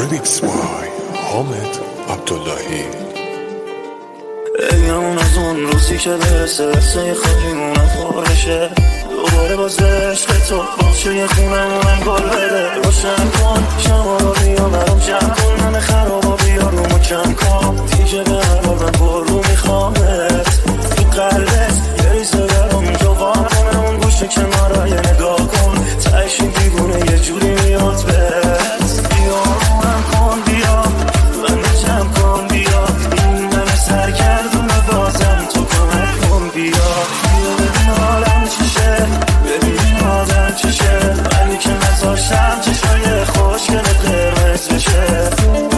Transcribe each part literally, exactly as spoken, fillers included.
فلیکس وای حامد عبداللهی. بگمون از اون روزی که برسه برسه خاکیمونم پر بشه، دوباره باز عشق تو باشه یه خونمونم گل بده. روشن کن شما رو بیا برام جمع کن، من خرابا بیا رو مکم کن، دیگه به هر بار من پر رو میخوامت تو قلبت یه ریزه برام جوان کنه اون گوشه که ما را یه نگاه کن، تایش این دیوونه یه جوری میاد بهت. بیا روم کن بیا من جمع کن بیا، این من سر کردونه بازم تو کمک کن بیا. بیا ببین حالم چشه، ببین آدم چشه، ولی که نذاشتم چشای خوشگل قرمز بشه.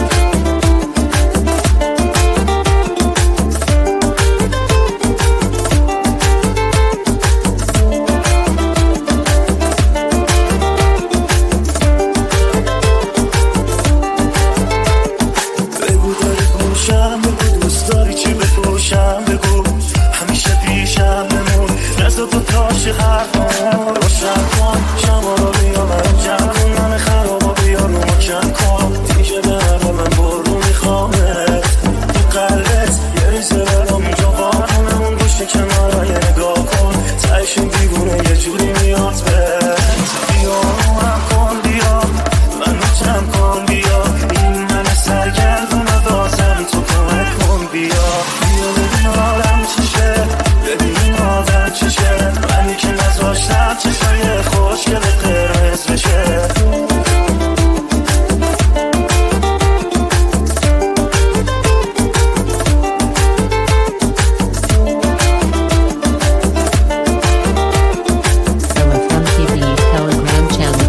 بگو داری گوشم، بگو دوست داری چی بپوشم، بگو همیشه پیشم بمون، نزد تو تاشی حرفم. روشن کن شما رو بیا برام جمع کن، من خرابا بیا رو مکم کن، دیگه به هر حال من برو میخوامت تو قلبت یه ریزه برام جوان کنه اون گوشه کنارا یه نگاه کن، تایش این دیوونه یه جوری میاد بهت. بیا روم کن بیا منو جمع کن بیا، این من سرگردونه بازم تو کمک کن بیا. بیا ببین حالم چشه، ببین آدم چشه، منی که نذاشتم چشای خوشگل قرمز بشه. Telegram تی وی Telegram channel.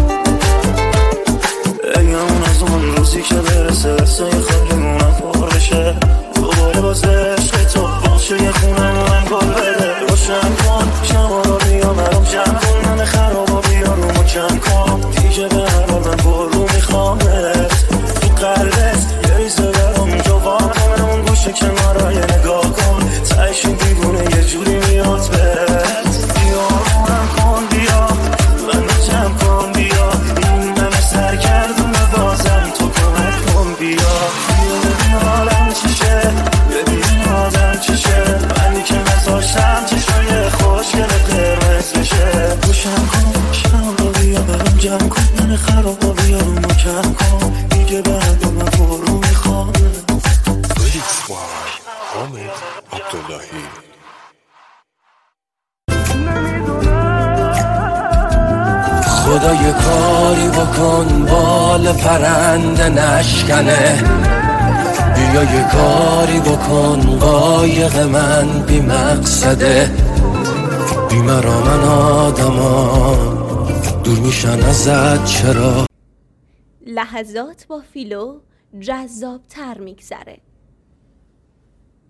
بگمون از اون روزی که برسه برسه یه خاکیمونم پر بشه، دوباره باز عشق تو باشه یه خونمونم گل بده. روشن کن شما رو بیا برام جمع کن، من خرابا بیا رو مکم کن، دیگه به هر حال من برو میخوامت تو قلبت یه ریزه برام جوان کنه اون گوشه کنارا یه نگاه کن، تایش این دیوونه یه جوری میاد بهت. بیا روم کن بیا منو جمع کن بیا، این من سرگردونه بازم تو کمک کن بیا. بیا ببین حالم چشه، ببین آدم چشه، منی که نذاشتم چشای خوشگل قرمز بشه. روشن کن شما رو بیا برام جمع کن، من خرابا بیا رو مکم کن، دیگه بعد من برو میخوامه. فلیکس وای حامد عبداللهی. خدا یه کاری بکن بال پرنده نشکنه، بیا یه کاری بکن قایق من بی مقصده، بی مرا من آدما دور میشن ازت چرا. لحظات با فیلو جذاب تر میگذره.